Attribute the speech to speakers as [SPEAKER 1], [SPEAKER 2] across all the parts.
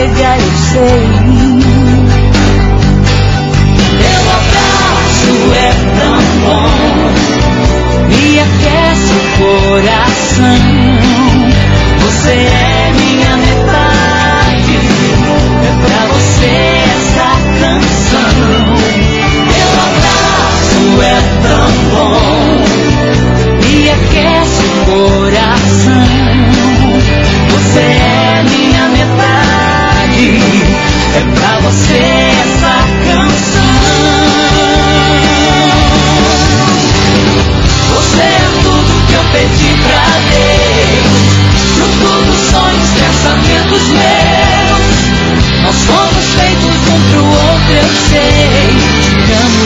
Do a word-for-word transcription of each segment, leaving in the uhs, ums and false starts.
[SPEAKER 1] sossegar, eu sei. Teu abraço é tão bom, me aquece o coração. Você é minha metade, é pra você essa canção. Teu abraço é tão bom, me aquece o coração. Você é minha metade, é pra você essa canção. Você é tudo que eu pedi pra Deus, fruto dos sonhos, pensamentos meus. Nós somos feitos um pro outro, eu sei, te amo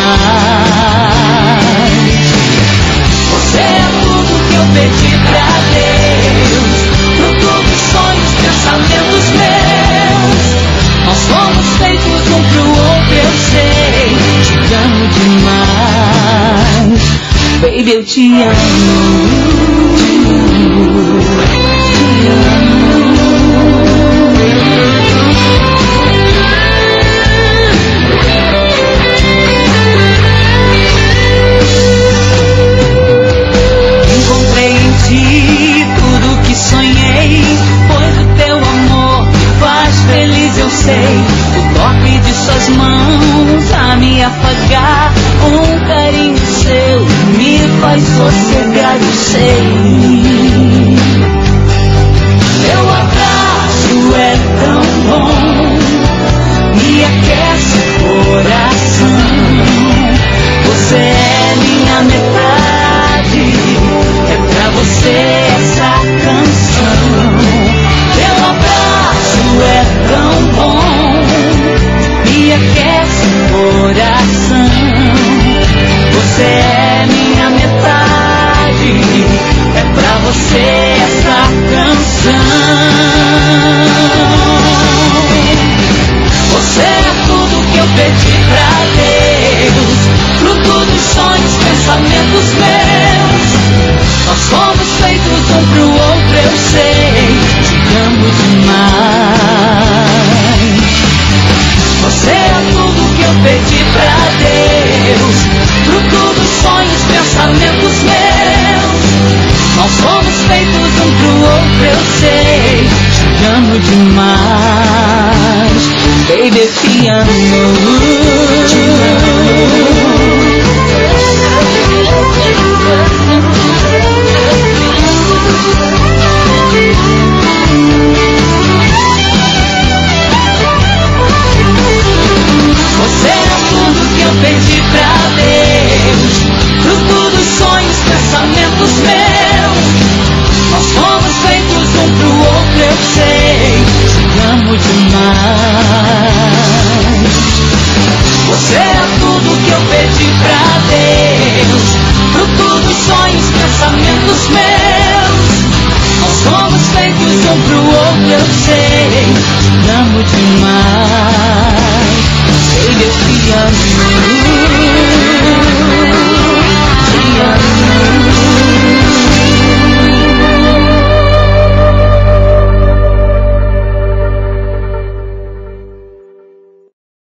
[SPEAKER 1] demais. Você é tudo que eu pedi pra Deus, fruto dos sonhos, pensamentos meus. Nós somos feitos um pro outro, eu sei, te amo demais. Baby, eu te amo, te amo. Encontrei em ti tudo que sonhei, pois o teu amor me faz feliz, eu sei. O toque de suas mãos a me afagar, um carinho seu me faz sossegar, eu sei. Teu abraço é tão bom, me aquece o coração. Você é minha metade, é pra você essa canção. Teu abraço é tão bom, me aquece o coração. Você é minha metade, é pra você essa canção. Você é tudo que eu pedi pra Deus, fruto dos sonhos, pensamentos meus. Nós somos feitos um pro outro, eu sei, te amo demais. Você é tudo que eu pedi pra Deus, fruto dos sonhos, pensamentos meus. Nós somos feitos um pro outro, eu sei, te amo demais. Baby, eu te amo.